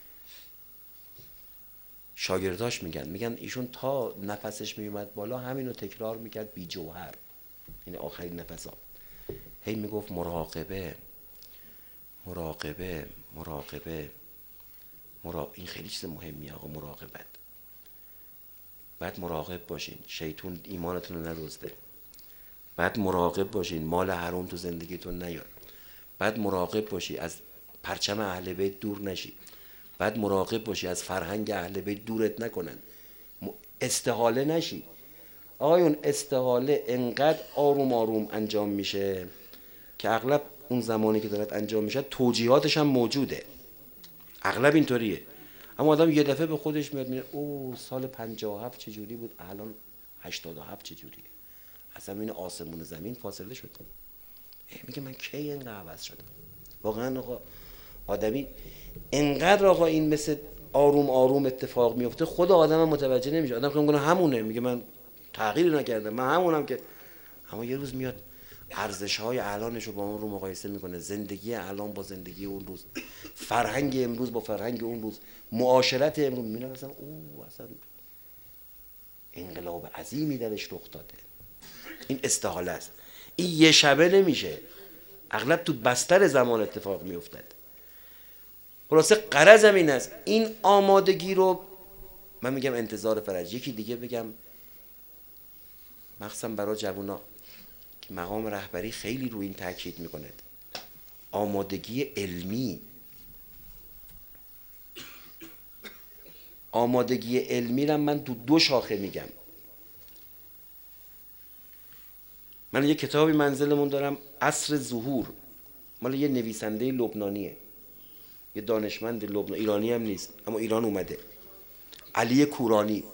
شاگرداش میگن میگن ایشون تا نفسش میومد بالا همینو تکرار میکرد بی جوهر، این آخرین نفسا هی میگفت مراقبه مراقبه مراقبه مرا... این خیلی چیز مهمیه آقا، مراقبت. بعد مراقب باشین شیطون ایمانتون رو ندزده. بعد مراقب باشین مال حرام تو زندگیتون نیاد. بعد مراقب باشی از پرچم اهل بیت دور نشی. بعد مراقب باشی از فرهنگ اهل بیت دورت نکنن. استحاله نشی. آقایون استحاله انقدر آروم آروم انجام میشه که اغلب اون زمانی که دارد انجام میشه توجیهاتش هم موجوده، اغلب اینطوریه. اما آدم یه دفعه به خودش میاد میگه او سال پنجاه و هفت چجوری بود، الان هشتاد و هفت چجوریه، اصلا این آسمون و زمین فاصله شد. میگه من کی اینقدر عوض شدم. واقعا آقا آدمی اینقدر آقا این مثل آروم آروم اتفاق میفته، خود آدم متوجه نمیشه. آدم فکر میکنه همونه، میگه من تغییری نکردم، من همونم که. اما یه روز میاد ارزش های الانش رو با اون رو مقایسه میکنه، زندگی الان با زندگی اون روز، فرهنگ امروز با فرهنگ اون روز، معاشرت امروز، میبینه مثلا او اصلا انقلاب عظیمی درش رخ داده. این استحاله است. این یه شبه نمیشه، اغلب تو بستر زمان اتفاق میافتد. خلاصه غرضم این است این آمادگی رو من میگم انتظار فرج. یکی دیگه بگم مخصوصا برای جوونا که مقام رهبری خیلی روی این تاکید میکنه، آمادگی علمی. آمادگی علمی رو من تو دو شاخه میگم. من یه کتابی منزلمون دارم، عصر ظهور، مال یه نویسنده لبنانیه، یه دانشمند لبنان، ایرانی هم نیست اما ایران اومده، علی کورانی.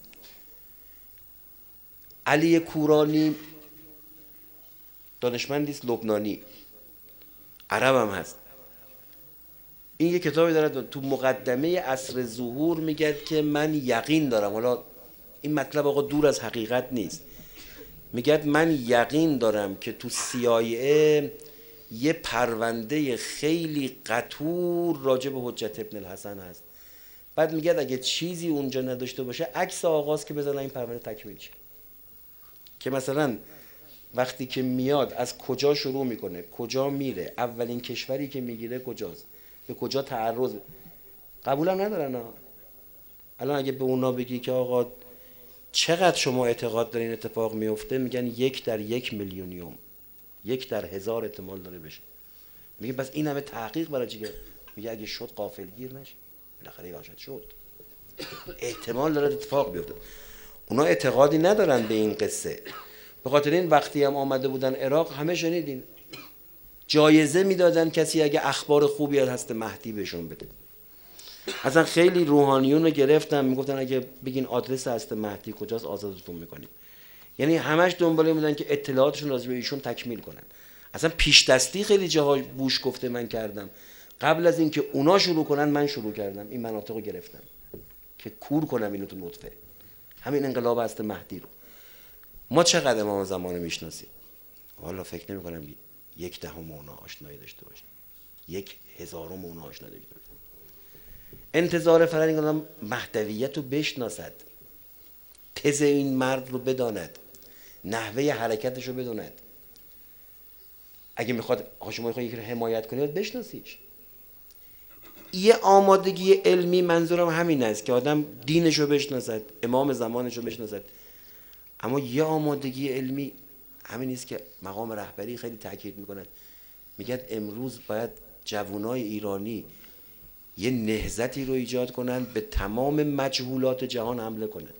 علی کورانی دانشمندی است لبنانی، عرب هم هست. این یه کتابی داره تو مقدمه عصر ظهور میگه که من یقین دارم، حالا این مطلب آقا دور از حقیقت نیست، میگه من یقین دارم که تو سی آی ای یه پرونده خیلی قطور راجع به حجت ابن الحسن هست. بعد میگه اگه چیزی اونجا نداشته باشه عکس آغاز که بزنن این پرونده تکمیل شه. که مثلا وقتی که میاد از کجا شروع میکنه، کجا میره، اولین کشوری که میگیره کجاست، به کجا تعرض، قبولم ندارن ها. الان اگه به اونا بگی که آقا چقدر شما اعتقاد دارین اتفاق میفته، میگن یک در یک میلیونیوم، یک در هزار احتمال داره بشه. میگه بس این همه تحقیق برای چیه؟ میگه اگه شد غافلگیر نشه، بالاخره یه وقت شد، احتمال داره اتفاق بیفته. اونا اعتقادی ندارن به این قصه. به خاطر این وقتی هم آمده بودن عراق همه شنیدین جایزه میدادن کسی اگه اخبار خوبی از هست مهدی بهشون بده. اصلا خیلی روحانیون رو گرفتن میگفتن اگه بگین آدرس هست مهدی کجاست آزادتون میکنیم. یعنی همش دنبال میدن که اطلاعاتشون راجع به ایشون تکمیل کنن. اصلا پیش دستی خیلی جاها بوش گفته من کردم، قبل از اینکه اونا شروع کنن من شروع کردم این مناطق رو گرفتم که کور کنم اینو تو نطفه. همین انقلاب هست مهدی رو ما چقدر امام زمان میشناسیم؟ والا فکر نمی کنم یک دهم اونا آشنایی داشته باشه، یک هزارم اونا آشنایی داشته باشه. انتظار فرهنگ این آدم مهدویت رو بشناسد، تز این مرد رو بداند، نحوه حرکتش رو بداند. اگه میخواد شما میخواد یکی رو حمایت کنی باید بشناسیش. یه آمادگی علمی، منظورم همین است که آدم دینشو بشناسد، امام زمانشو بشناسد، اما یه آمادگی علمی همین است که مقام رهبری خیلی تاکید میکند، میگن امروز باید جوانای ایرانی یه نهضتی رو ایجاد کنند، به تمام مجهولات جهان حمله کنند.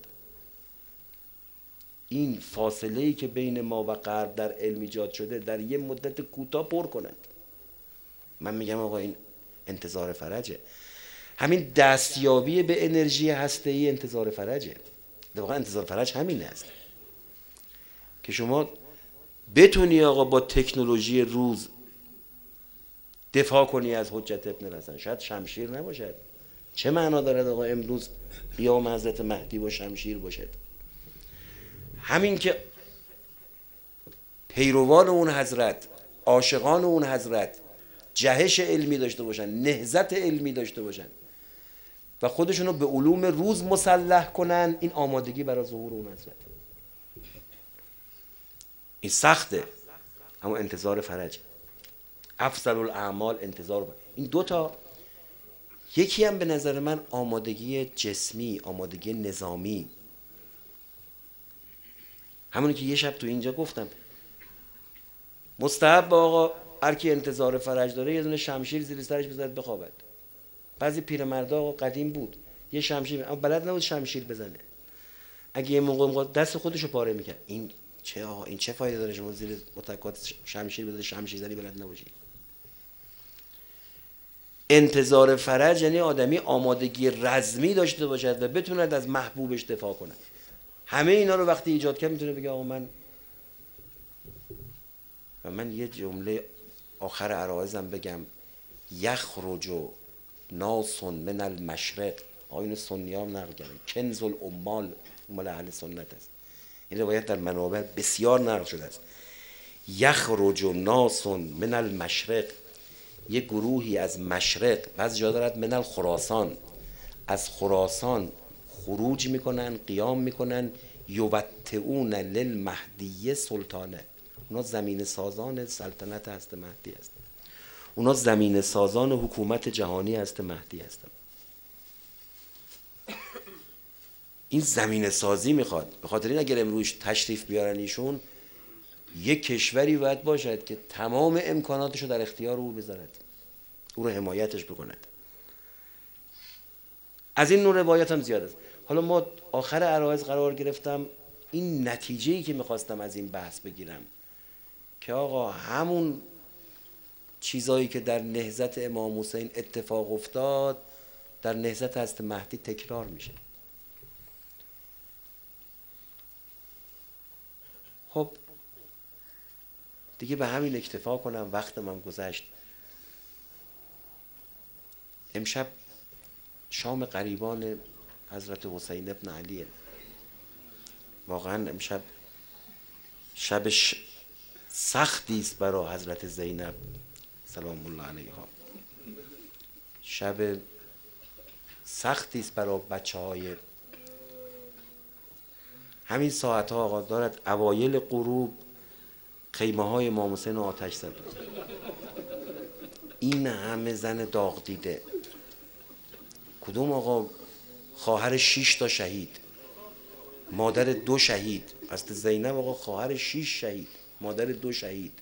این فاصله‌ای که بین ما و غرب در علم ایجاد شده در یه مدت کوتاه پر کنند. من میگم آقا این انتظار فرجه. همین دستیابی به انرژی هسته‌ای انتظار فرجه. در واقع انتظار فرج همین است که شما بتونی آقا با تکنولوژی روز دفاع کنی از حجت ابن الحسن. شاید شمشیر نباشد. چه معنا دارد آقا امروز قیام حضرت مهدی با شمشیر باشد؟ همین که پیروان اون حضرت، عاشقان اون حضرت جهش علمی داشته باشن، نهضت علمی داشته باشن و خودشونو به علوم روز مسلح کنن، این آمادگی برای ظهور اون حضرت. این سخته، اما انتظار فرج. افضل الاعمال انتظار فرج. این دوتا، یکی هم به نظر من آمادگی جسمی، آمادگی نظامی، همونی که یه شب تو اینجا گفتم، مستحب آقا هر کی انتظار فرج داره یه دونه شمشیر زیر سرش بزنه بخوابد. بعضی پیرمردا آقا قدیم بود یه شمشیر، اما بلد نبود شمشیر بزنه، اگه یه موقع دست خودشو پاره میکرد. این چه آقا، این چه فایده داره شما زیر متکات شمشیر بزنی، شمشیر زنی بلد نباشی؟ انتظار فرج یعنی آدمی آمادگی رزمی داشته باشد و بتوند از محبوبش دفاع کنه. همه اینا رو وقتی ایجاد کرد میتونه بگه آقا من و من یه جمله آخر عرایزم بگم، یخرج ناس من المشرق. آیون سنی هم نقل کردن، کنز الامال مال اهل سنت است. این روایت در منابع بسیار نقل شده است. یخرج ناس من المشرق، یه گروهی از مشرق، بعضی جا دارد من الخراسان، از خراسان خروج میکنن، قیام میکنن، یوتئون للمهدی سلطانه. اونا زمین سازان سلطنت هست مهدی هستن، اونا زمین سازان حکومت جهانی هست مهدی هستن. این زمین سازی میخواد. به خاطر این اگر امروز تشریف بیارن ایشون، یک کشوری باید باشد که تمام امکاناتشو در اختیار او بذارد، او رو حمایتش بکند. از این نوع روایت هم زیاد است. حالا ما آخر عرایض قرار گرفتم این نتیجه‌ای که میخواستم از این بحث بگیرم که آقا همون چیزایی که در نهضت امام حسین اتفاق افتاد در نهضت حضرت مهدی تکرار میشه. خب دیگه به همین اکتفا کنم، وقتم هم گذشت. امشب شام قریبان حضرت حسین ابن علیه. واقعا امشب شب سختی است برای حضرت زینب سلام الله علیها، شب سختی است برای بچه های همین ساعت ها. آقا دارد اوایل غروب خیمه های امام حسین آتش زد. این همه زن داغ دیده، کدوم آقا خواهر شش تا شهید، مادر دو شهید. حضرت زینب آقا خواهر شش شهید، مادر دو شهید.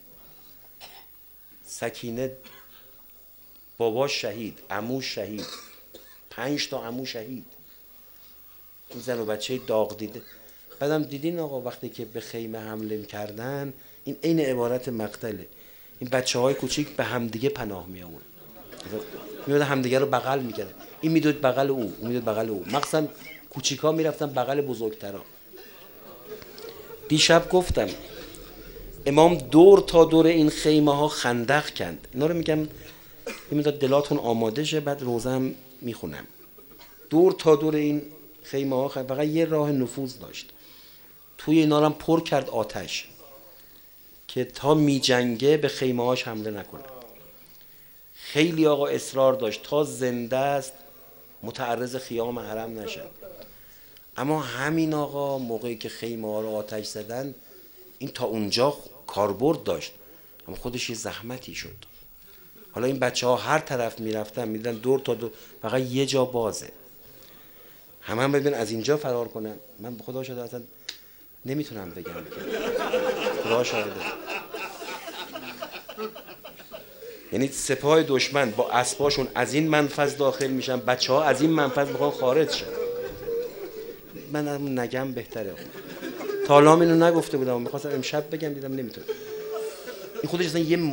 سکینه باباش شهید، عموش شهید، پنج تا عمو شهید. این زن و بچه داغ دیده. بعدم دیدین آقا وقتی که به خیمه حمله کردن، این عین عبارت مقتله. این بچه های کوچیک به همدیگه پناه می آورد، میاد همدیگه رو بغل میکرد. این میدود بغل او، اون میدود بغل او. مخصوصا کوچیکا میرفتن بغل بزرگترا. دیشب گفتم امام دور تا دور این خیمه ها خندق کند. اینا رو میگم این دلاتون آماده شه، بعد روزه هم میخونم. دور تا دور این خیمه ها فقط یه راه نفوذ داشت، توی اینا هم پر کرد آتش که تا می جنگه به خیمه هاش حمله نکنه. خیلی آقا اصرار داشت تا زنده است متعرض خیام حرم نشد. اما همین آقا موقعی که خیمه ها رو آتش زدن، این تا اونجا کاربرد داشت، اما خودش یه زحمتی شد. حالا این بچه ها هر طرف میرفتن میدن دور تا دور، فقط یه جا بازه، همه هم ببین از اینجا فرار کنن. من به خدا شده اصلا نمیتونم بگم، خدا شاهده. یعنی سپاه دشمن با اسباشون از این منفذ داخل میشن، بچه ها از این منفذ میخوان خارج شن. من هم نگم بهتره، تا حالا اینو نگفته بودم، میخواستم امشب بگم دیدم نمیتونم. این خودش اصلا یه م...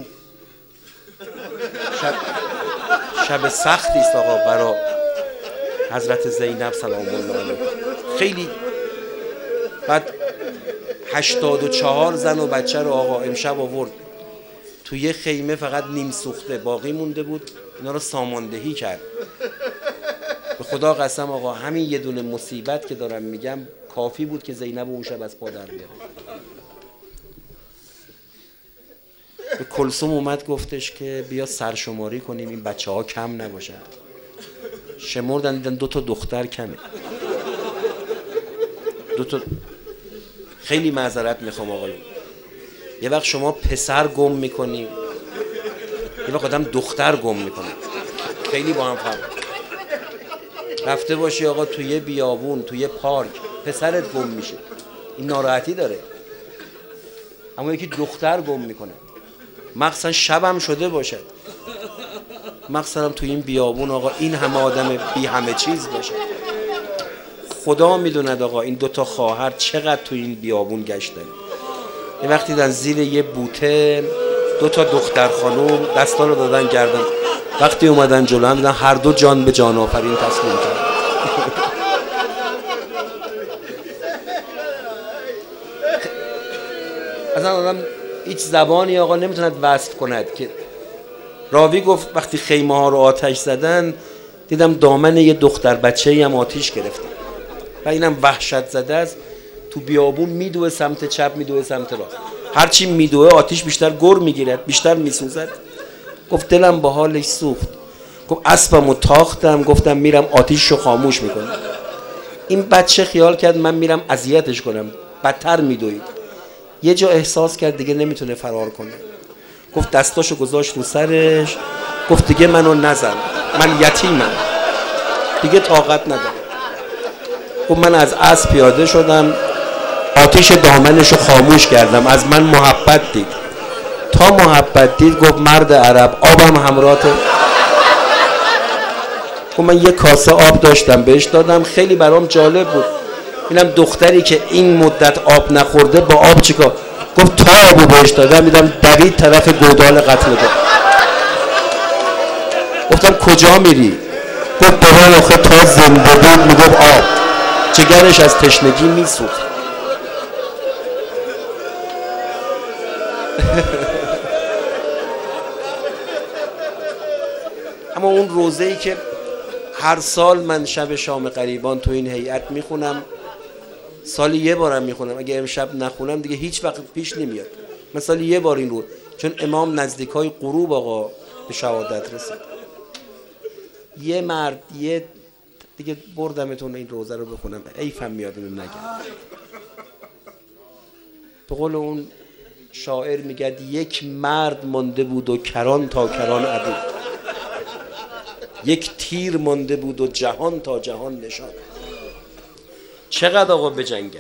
شب شب سختی است آقا برای حضرت زینب سلام الله علیها. خیلی بعد هشتاد و چهار زن و بچه رو آقا امشب آورد تو یه خیمه، فقط نیم سوخته باقی مونده بود، اینا رو ساماندهی کرد. به خدا قسم آقا همین یه دونه مصیبت که دارم میگم کافی بود که زینب اون شب از پا در بیاره. به کلثوم اومد گفتش که بیا سرشماری کنیم این بچه ها کم نباشن. شمردن دیدن دو تا دختر کمه. دو تا. خیلی معذرت میخوام آقایون، یه وقت شما پسر گم میکنی، یه وقت آدم دختر گم میکنه، خیلی با هم فرق. رفته باشی آقا توی بیابون توی پارک پسرت گم میشه، این ناراحتی داره. اما یکی دختر گم میکنه، مخصوصا شبم شده باشد، مخصوصا توی این بیابون آقا این همه آدم بی همه چیز باشه. خدا میدوند آقا این دوتا خواهر چقدر توی این بیابون گشتن. یه وقتی دیدن زیر یه بوته دو تا دختر خانوم دستا رو دادن گردن، وقتی اومدن جلو هم دیدن هر دو جان به جان آفرین تسلیم کرد. اصلا آدم هیچ زبانی آقا نمیتوند وصف کند. که راوی گفت وقتی خیمه ها رو آتش زدن دیدم دامن یه دختر بچه‌ای هم آتیش گرفته و اینم وحشت زده است، تو بیابون میدوه سمت چپ میدوه سمت راست، هرچی میدوه آتیش بیشتر گر میگیرد بیشتر میسوزد. گفت دلم با حالش سوخت، گفت اسبمو تاختم گفتم میرم آتیشو خاموش میکنم. این بچه خیال کرد من میرم اذیتش کنم، بدتر میدوید. یه جا احساس کرد دیگه نمیتونه فرار کنه، گفت دستاشو گذاشت رو سرش، گفت دیگه منو نزن، من یتیمم دیگه طاقت ندارم. گفت من از اسب پیاده شدم آتیش دامنشو خاموش کردم، از من محبت دید. تا محبت دید گفت مرد عرب آبم همراهته. گفت من یه کاسه آب داشتم بهش دادم، خیلی برام جالب بود اینم دختری که این مدت آب نخورده با آب چیکار. گفت تا آبو بهش دادم دیدم دوید طرف گودال قتل داد. گفتم کجا میری؟ گفت بابا آخه تا زنده بود میگفت آب، جگرش از تشنگی میسوخت. اما اون روزه‌ای که هر سال من شب شام غریبان تو این هیئت میخونم، سالی یه بارم میخونم، اگه امشب نخونم دیگه هیچ وقت پیش نمیاد. من سالی یه بار این رو، چون امام نزدیکای غروب آقا به شهادت رسید. یه مرد یه دیگه بردمتون این روزه رو بخونم حیفم میاد اینو نگم. به قول اون شاعر میگه یک مرد مانده بود و کران تا کران عدو، یک تیر مانده بود و جهان تا جهان نشان. چقدر آقا بجنگه،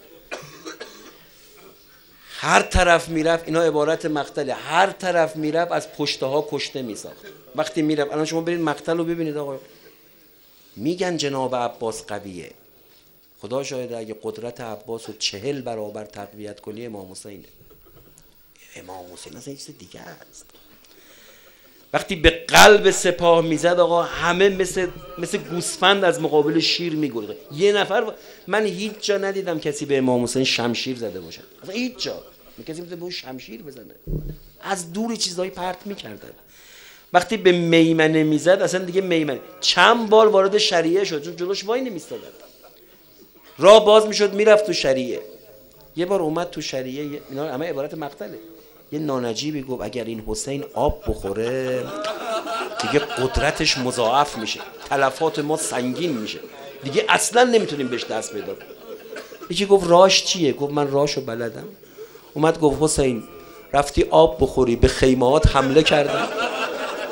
هر طرف میرفت، اینا عبارت مقتله، هر طرف میرفت از پشته ها کشته میساخت. وقتی میرفت، الان شما برید مقتل رو ببینید آقا، میگن جناب عباس قویه، خدا شاهده اگه قدرت عباس رو چهل برابر تقویت کنی امام حسینه. امام حسین اصلا چیز دیگه است. وقتی به قلب سپاه میزد آقا همه مثل مثل گوسفند از مقابل شیر میگرده. یه نفر، من هیچ جا ندیدم کسی به امام حسین شمشیر زده باشه، اصلا هیچ جا کسی میتونه به شمشیر بزنه، از دور چیزایی پرت میکردن. وقتی به میمنه میزد اصلا دیگه میمنه، چند بار وارد شریعه شد چون جلوش وای نمیستادن، راه باز میشد میرفت تو شریعه. یه بار اومد تو شریعه، اینا همه عبارت مقتله، یه نانجیبی گفت اگر این حسین آب بخوره دیگه قدرتش مضاعف میشه، تلفات ما سنگین میشه، دیگه اصلا نمیتونیم بهش دست پیدا کنیم. یکی گفت راش چیه؟ گفت من راشو بلدم. اومد گفت حسین رفتی آب بخوری به خیمهات حمله کردن،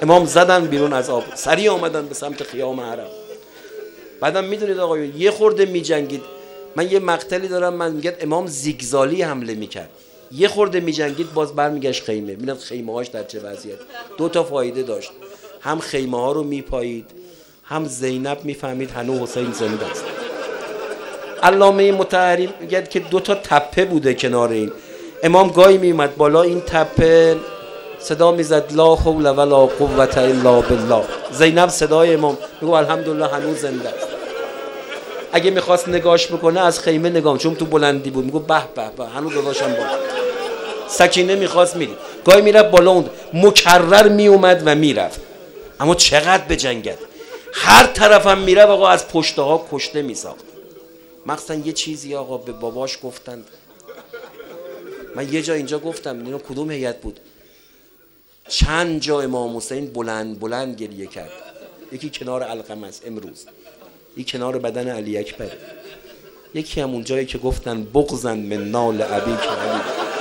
امام زدن بیرون از آب، سریع آمدن به سمت خیام حرم. بعدم میدونید آقایون یه خورده میجنگید. من یه مقتلی دارم، من میگم امام زیگزالی حمله میکرد، یه خورده میجنگید باز برمیگشت خیمه. میبینید خیمه هاش در چه وضعیت. دو تا فایده داشت، هم خیمه ها رو میپایید، هم زینب میفهمید هنوز حسین زنده است. علامه مطهری میگه که دو تا تپه بوده کنار این. امام گاهی میومد بالا این تپه صدا میزد لا حول ولا قوة الا بالله. زینب صدای امام میگه الحمدلله هنوز زنده است. اگه میخواست نگاش بکنه از خیمه نگام، چون تو بلندی بود، میگه به به به هنوز داداشم بالا. سکینه میخواست میرید، گاهی میرفت بالا اون مکرر میومد و میرفت. اما چقدر بجنگد، هر طرفم میره آقا از پشته ها کشته میساخت. مخصوصا یه چیزی آقا به باباش گفتند، من یه جا اینجا گفتم، اینو کدوم هیئت بود، چند جا امام حسین بلند بلند گریه کرد. یکی کنار علقمه است امروز، یکی کنار بدن علی اکبر، یکی هم اون جایی که گفتن بغضن من نال ابیک علی.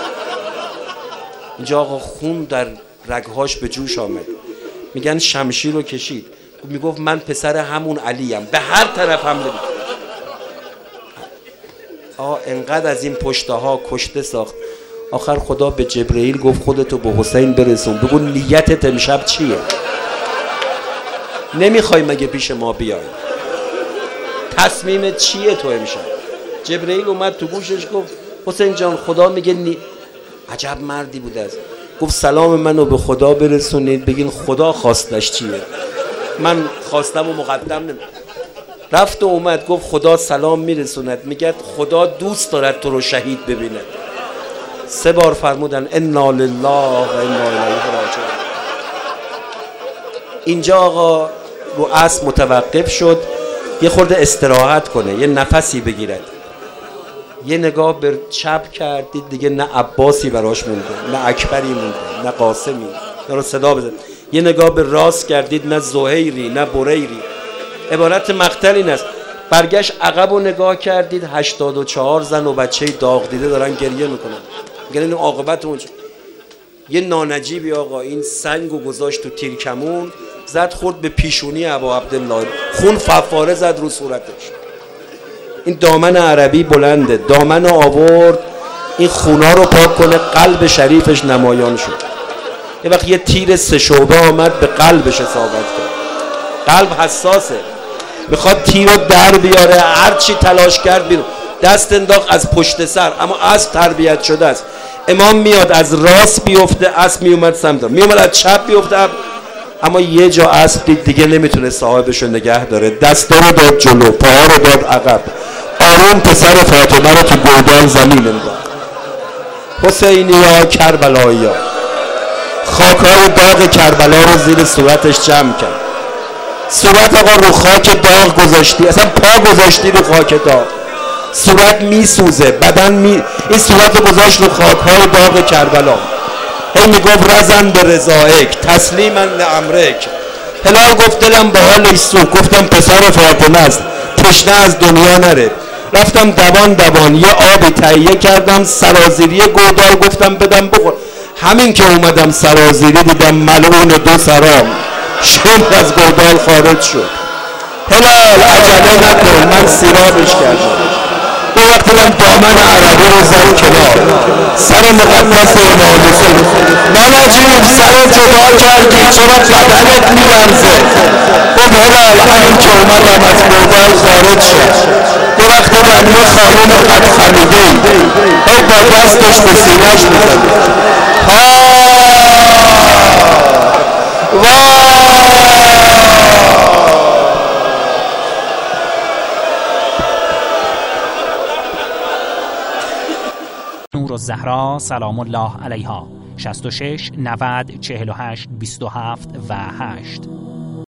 اینجا آقا خون در رگهاش به جوش آمد. میگن شمشیر رو کشید، میگفت من پسر همون علیم، به هر طرف حمله بود. آقا انقدر از این پشته ها کشته ساخت. آخر خدا به جبرئیل گفت خودتو به حسین برسون، بگو نیتت امشب چیه؟ نمیخوای مگه پیش ما بیای؟ تصمیمت چیه تو امشب؟ جبرئیل اومد تو گوشش گفت حسین جان خدا میگه نی... عجب مردی بود از گفت سلام منو به خدا برسونید، بگین خدا خواستش چیه، من خواستم و مقدم نمی. رفت و اومد گفت خدا سلام میرسوند، میگه خدا دوست دارد تو رو شهید ببیند. سه بار فرمودن انا لله و انا الیه راجعون. اینجا آقا رو اسب متوقف شد، یه خورده استراحت کنه، یه نفسی بگیرد. یه نگاه به چپ کردید دیگه، نه عباسی براش مونده، نه اکبری مونده، نه قاسمی، نه رو صدا بزن. یه نگاه به راست کردید، نه زهیری نه بریری. عبارت مقتل این است. برگشت عقب و نگاه کردید، هشتاد و چهار زن و بچه داغ دیده دارن گریه میکنن. گریه عاقبت اونجا. یه نانجیبی آقا این سنگو گذاشت تو تیرکمون، زد خورد به پیشونی ابا عبدالله، خون فواره زد رو صورتش. این دامن عربی بلنده، دامن آورد این خونا رو پاک کنه، قلب شریفش نمایان شد. یه وقت یه تیر سه شعبه آمد به قلبش اصابت کرد. قلب حساسه، میخواد تیر رو در بیاره، هر چی تلاش کرد بیرون، دست انداخت از پشت سر، اما اسب تربیت شده است. امام میاد از راست بیفته، اسب میومد سمت، میومد از چپ بیفته، اما یه جا اسب دید دیگه نمیتونه صاحبشو نگه داره، دستا رو داد جلو، پاها رو داد عقب، آروم پسر فاطمه رو تو گودال زمین انداخت. حسینیا کربلاییا، خاک‌های داغ کربلا رو زیر صورتش جمع کرد. صورت آقا رو خاک داغ گذاشتی، اصلا پا گذاشتی رو خاک داغ، صورت میسوزه، بدن می... این صورت رو گذاشت رو خاک‌های داغ کربلا. هی میگفت رزن به رضایک تسلیما لامرک. هلال گفت دلم با حالش سوخت، گفتم پسر فاطمه است، تشنه از دنیا نره. رفتم دوان دوان یه آبی تهیه کردم، سرازیری گودال گفتم بدم بخور. همین که اومدم سرازیری دیدم ملعون دو سرام شم از گودال خارج شد. هلال عجله نکن، من سیرابش کردم. دو وقت من دامن عربی رو زد کنار، سر مقدس امام حسین. نانا جیب سر جدا کردی، چرا بدنت میلرزه؟ گفت هلال همین که اومدم از گودال خارج شد. دو وقت بنی خانوم قد خمیده ای با دستش به سینه‌اش میزد. ها نورالزهرا سلام الله علیها شصت و شش نود چهل و هشت بیست و هفت و هشت